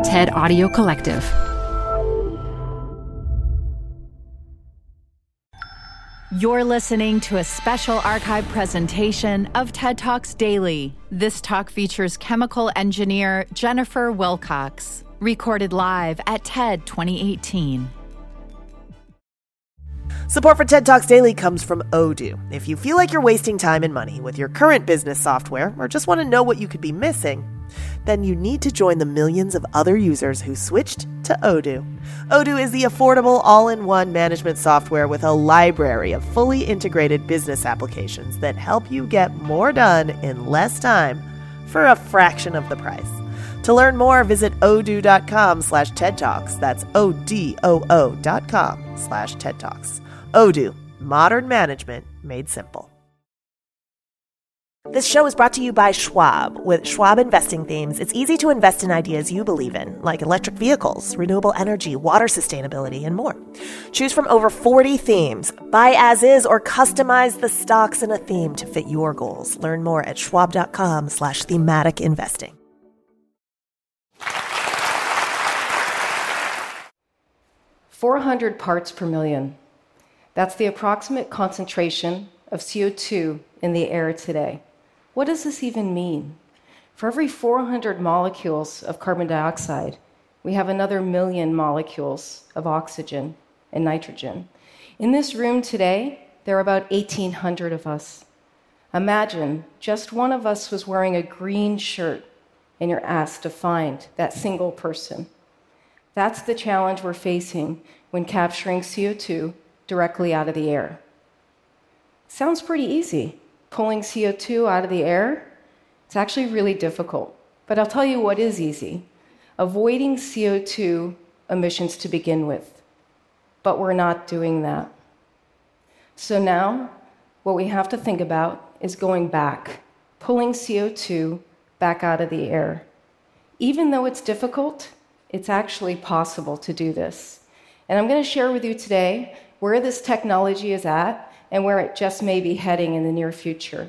TED Audio Collective. You're listening to a special archive presentation of TED Talks Daily. This talk features chemical engineer Jennifer Wilcox, recorded live at TED 2018. Support for TED Talks Daily comes from Odoo. If you feel like you're wasting time and money with your current business software or just want to know what you could be missing, then you need to join the millions of other users who switched to Odoo. Odoo is the affordable all-in-one management software with a library of fully integrated business applications that help you get more done in less time for a fraction of the price. To learn more, visit odoo.com/TED Talks. That's ODOO.com/TED Talks. Odoo, modern management made simple. This show is brought to you by Schwab. With Schwab investing themes, it's easy to invest in ideas you believe in, like electric vehicles, renewable energy, water sustainability, and more. Choose from over 40 themes. Buy as is or customize the stocks in a theme to fit your goals. Learn more at schwab.com/thematic investing. "400 parts per million. That's the approximate concentration of CO2 in the air today. What does this even mean? For every 400 molecules of carbon dioxide, we have another million molecules of oxygen and nitrogen. In this room today, there are about 1,800 of us. Imagine just one of us was wearing a green shirt and you're asked to find that single person. That's the challenge we're facing when capturing CO2 directly out of the air. Sounds pretty easy. Pulling CO2 out of the air, it's actually really difficult. But I'll tell you what is easy. Avoiding CO2 emissions to begin with. But we're not doing that. So now, what we have to think about is going back, pulling CO2 back out of the air. Even though it's difficult, it's actually possible to do this. And I'm going to share with you today where this technology is at and where it just may be heading in the near future.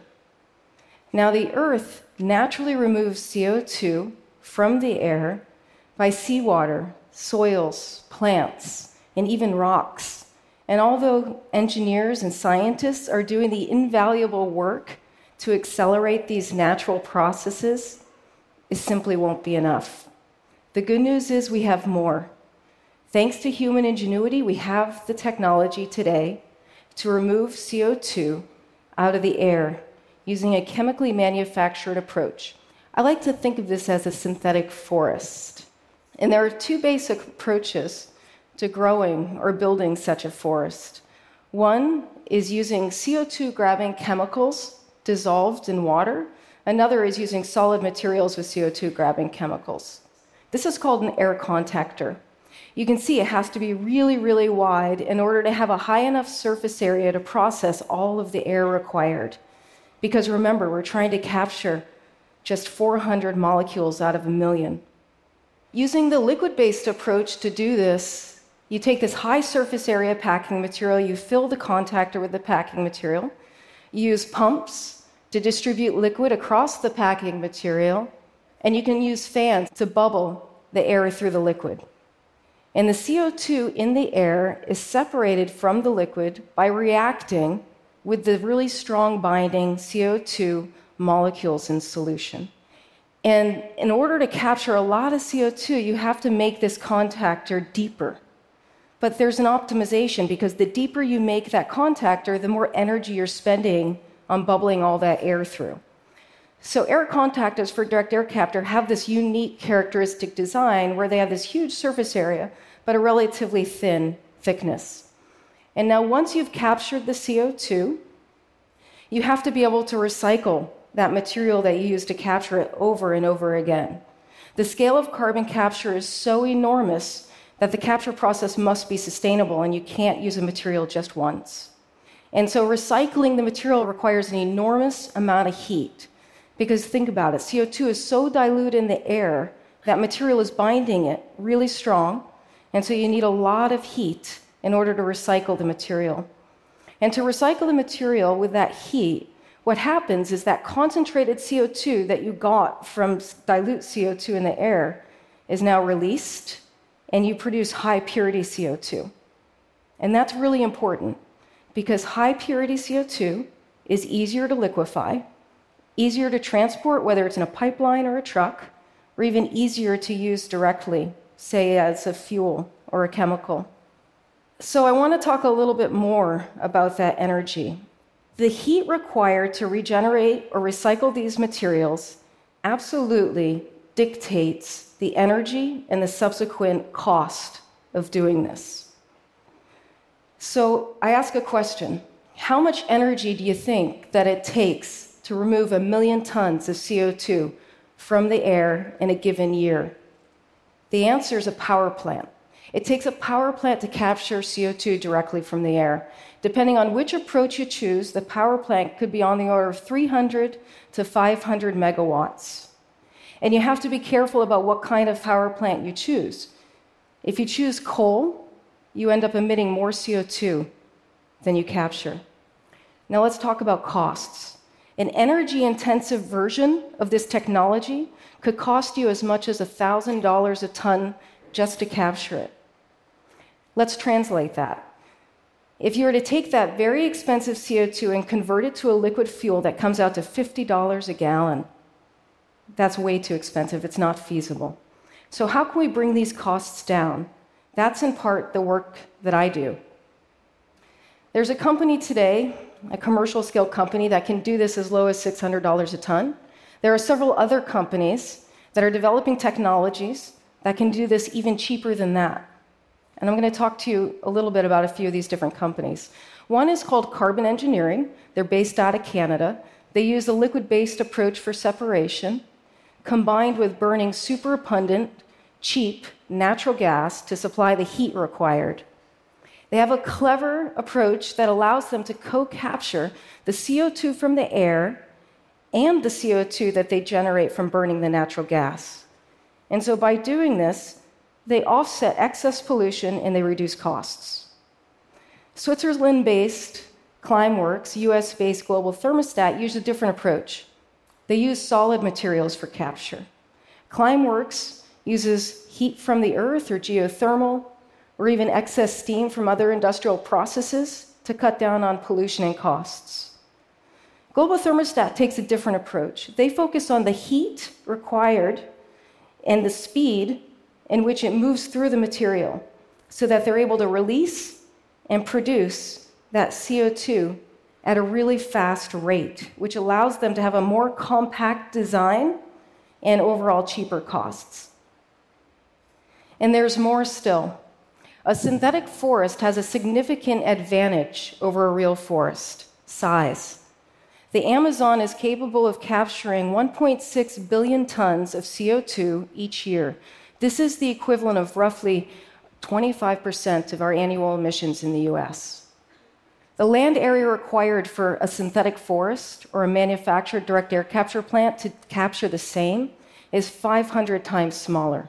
Now, the Earth naturally removes CO2 from the air by seawater, soils, plants, and even rocks. And although engineers and scientists are doing the invaluable work to accelerate these natural processes, it simply won't be enough. The good news is we have more. Thanks to human ingenuity, we have the technology today to remove CO2 out of the air using a chemically manufactured approach. I like to think of this as a synthetic forest. And there are two basic approaches to growing or building such a forest. One is using CO2-grabbing chemicals dissolved in water. Another is using solid materials with CO2-grabbing chemicals. This is called an air contactor. You can see it has to be really, really wide in order to have a high enough surface area to process all of the air required. Because remember, we're trying to capture just 400 molecules out of a million. Using the liquid-based approach to do this, you take this high surface area packing material, you fill the contactor with the packing material, you use pumps to distribute liquid across the packing material, and you can use fans to bubble the air through the liquid. And the CO2 in the air is separated from the liquid by reacting with the really strong binding CO2 molecules in solution. And in order to capture a lot of CO2, you have to make this contactor deeper. But there's an optimization because the deeper you make that contactor, the more energy you're spending on bubbling all that air through. So air contactors for direct air capture have this unique characteristic design where they have this huge surface area, but a relatively thin thickness. And now once you've captured the CO2, you have to be able to recycle that material that you used to capture it over and over again. The scale of carbon capture is so enormous that the capture process must be sustainable and you can't use a material just once. And so recycling the material requires an enormous amount of heat. Because think about it, CO2 is so dilute in the air that material is binding it really strong, and so you need a lot of heat in order to recycle the material. And to recycle the material with that heat, what happens is that concentrated CO2 that you got from dilute CO2 in the air is now released, and you produce high purity CO2. And that's really important because high purity CO2 is easier to liquefy, easier to transport, whether it's in a pipeline or a truck, or even easier to use directly, say as a fuel or a chemical. So I want to talk a little bit more about that energy. The heat required to regenerate or recycle these materials absolutely dictates the energy and the subsequent cost of doing this. So I ask a question. How much energy do you think that it takes to remove 1 million tons of CO2 from the air in a given year? The answer is a power plant. It takes a power plant to capture CO2 directly from the air. Depending on which approach you choose, the power plant could be on the order of 300 to 500 megawatts. And you have to be careful about what kind of power plant you choose. If you choose coal, you end up emitting more CO2 than you capture. Now let's talk about costs. An energy-intensive version of this technology could cost you as much as $1,000 a ton just to capture it. Let's translate that. If you were to take that very expensive CO2 and convert it to a liquid fuel that comes out to $50 a gallon, that's way too expensive. It's not feasible. So how can we bring these costs down? That's in part the work that I do. There's a company today, a commercial scale company, that can do this as low as $600 a ton. There are several other companies that are developing technologies that can do this even cheaper than that. And I'm going to talk to you a little bit about a few of these different companies. One is called Carbon Engineering. They're based out of Canada. They use a liquid-based approach for separation, combined with burning superabundant, cheap natural gas to supply the heat required. They have a clever approach that allows them to co-capture the CO2 from the air and the CO2 that they generate from burning the natural gas. And so by doing this, they offset excess pollution and they reduce costs. Switzerland-based Climeworks, US-based Global Thermostat, use a different approach. They use solid materials for capture. Climeworks uses heat from the earth or geothermal, or even excess steam from other industrial processes to cut down on pollution and costs. Global Thermostat takes a different approach. They focus on the heat required and the speed in which it moves through the material so that they're able to release and produce that CO2 at a really fast rate, which allows them to have a more compact design and overall cheaper costs. And there's more still. A synthetic forest has a significant advantage over a real forest: size. The Amazon is capable of capturing 1.6 billion tons of CO2 each year. This is the equivalent of roughly 25% of our annual emissions in the US. The land area required for a synthetic forest or a manufactured direct air capture plant to capture the same is 500 times smaller.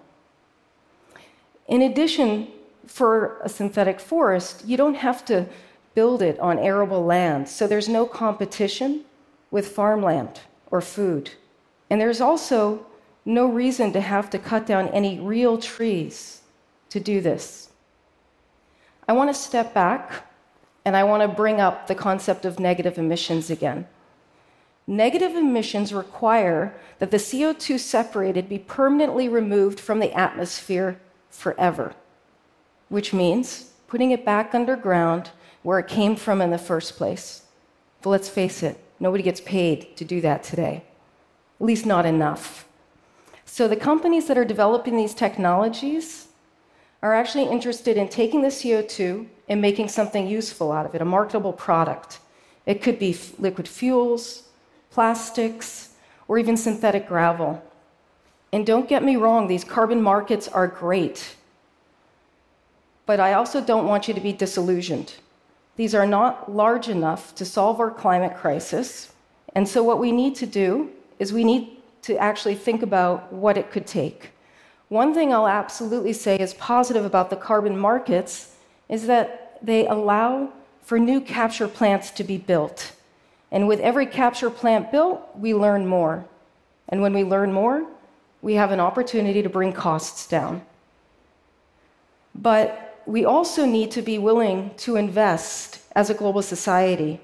In addition, for a synthetic forest, you don't have to build it on arable land, so there's no competition with farmland or food. And there's also no reason to have to cut down any real trees to do this. I want to step back and I want to bring up the concept of negative emissions again. Negative emissions require that the CO2 separated be permanently removed from the atmosphere forever, which means putting it back underground where it came from in the first place. But let's face it, nobody gets paid to do that today, at least not enough. So the companies that are developing these technologies are actually interested in taking the CO2 and making something useful out of it, a marketable product. It could be liquid fuels, plastics, or even synthetic gravel. And don't get me wrong, these carbon markets are great. But I also don't want you to be disillusioned. These are not large enough to solve our climate crisis. And so what we need to do is we need to actually think about what it could take. One thing I'll absolutely say is positive about the carbon markets is that they allow for new capture plants to be built. And with every capture plant built, we learn more. And when we learn more, we have an opportunity to bring costs down. But we also need to be willing to invest as a global society.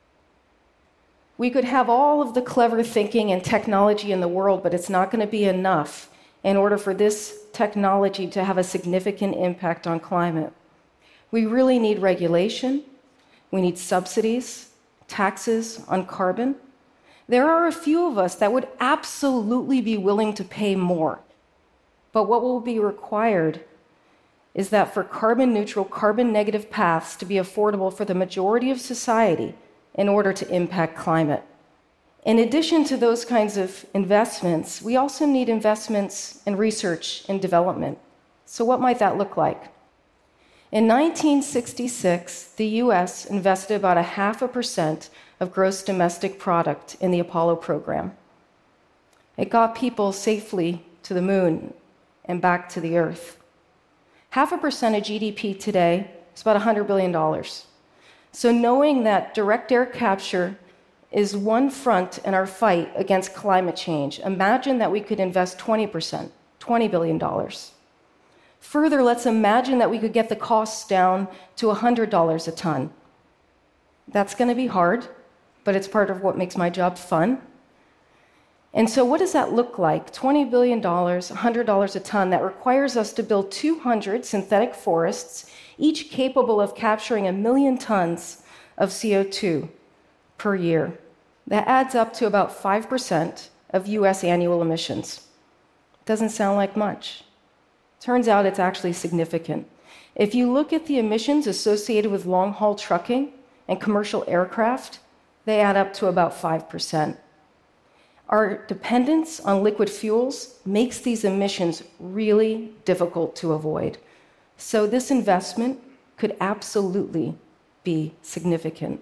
We could have all of the clever thinking and technology in the world, but it's not going to be enough in order for this technology to have a significant impact on climate. We really need regulation. We need subsidies, taxes on carbon. There are a few of us that would absolutely be willing to pay more. But what will be required is that for carbon neutral, carbon negative paths to be affordable for the majority of society in order to impact climate. In addition to those kinds of investments, we also need investments in research and development. So what might that look like? In 1966, the US invested about 0.5% of gross domestic product in the Apollo program. It got people safely to the moon and back to the Earth. 0.5% of GDP today is about $100 billion. So knowing that direct air capture is one front in our fight against climate change, imagine that we could invest 20%, $20 billion. Further, let's imagine that we could get the costs down to $100 a ton. That's going to be hard, but it's part of what makes my job fun. And so what does that look like? $20 billion, $100 a ton, that requires us to build 200 synthetic forests, each capable of capturing 1 million tons of CO2 per year. That adds up to about 5% of US annual emissions. Doesn't sound like much. Turns out it's actually significant. If you look at the emissions associated with long-haul trucking and commercial aircraft, they add up to about 5%. Our dependence on liquid fuels makes these emissions really difficult to avoid. So this investment could absolutely be significant.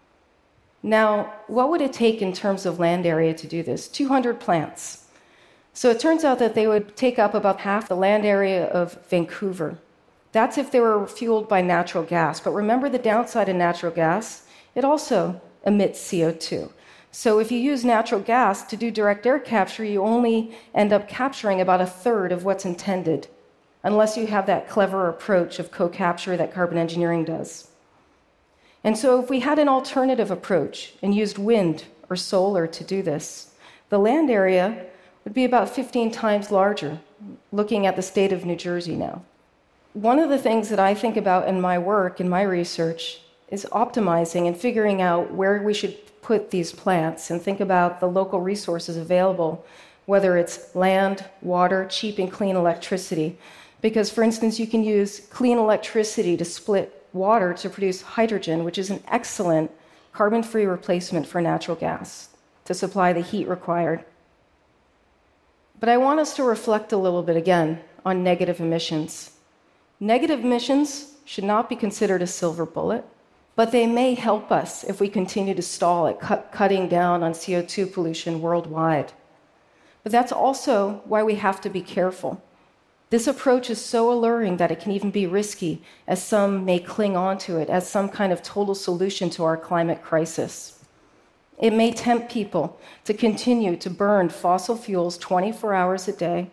Now, what would it take in terms of land area to do this? 200 plants. So it turns out that they would take up about half the land area of Vancouver. That's if they were fueled by natural gas. But remember the downside of natural gas? It also emits CO2. So if you use natural gas to do direct air capture, you only end up capturing about 1/3 of what's intended, unless you have that clever approach of co-capture that carbon engineering does. And so if we had an alternative approach and used wind or solar to do this, the land area would be about 15 times larger, looking at the state of New Jersey now. One of the things that I think about in my work, in my research, is optimizing and figuring out where we should put these plants and think about the local resources available, whether it's land, water, cheap and clean electricity. Because, for instance, you can use clean electricity to split water to produce hydrogen, which is an excellent carbon-free replacement for natural gas to supply the heat required. But I want us to reflect a little bit again on negative emissions. Negative emissions should not be considered a silver bullet, but they may help us if we continue to stall at cutting down on CO2 pollution worldwide. But that's also why we have to be careful. This approach is so alluring that it can even be risky, as some may cling on to it as some kind of total solution to our climate crisis. It may tempt people to continue to burn fossil fuels 24 hours a day,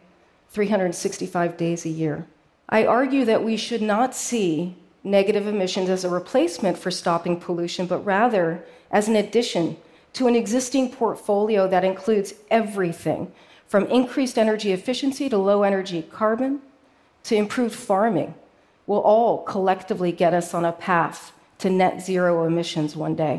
365 days a year. I argue that we should not see negative emissions as a replacement for stopping pollution, but rather as an addition to an existing portfolio that includes everything from increased energy efficiency to low energy carbon to improved farming will all collectively get us on a path to net zero emissions one day.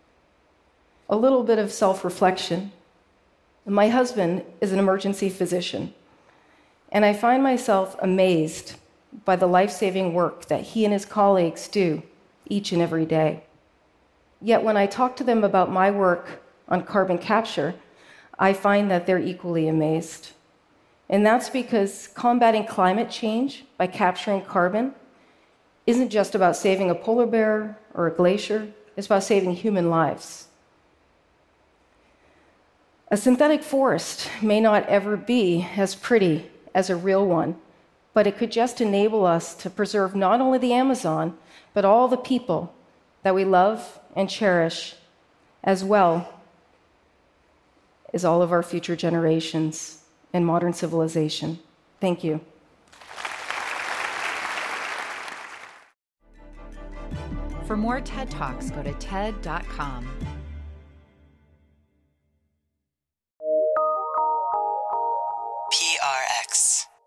A little bit of self-reflection. My husband is an emergency physician, and I find myself amazed by the life-saving work that he and his colleagues do each and every day. Yet when I talk to them about my work on carbon capture, I find that they're equally amazed. And that's because combating climate change by capturing carbon isn't just about saving a polar bear or a glacier, it's about saving human lives. A synthetic forest may not ever be as pretty as a real one, but it could just enable us to preserve not only the Amazon, but all the people that we love and cherish, as well as all of our future generations. in modern civilization. Thank you. For more TED Talks, go to TED.com. PRX.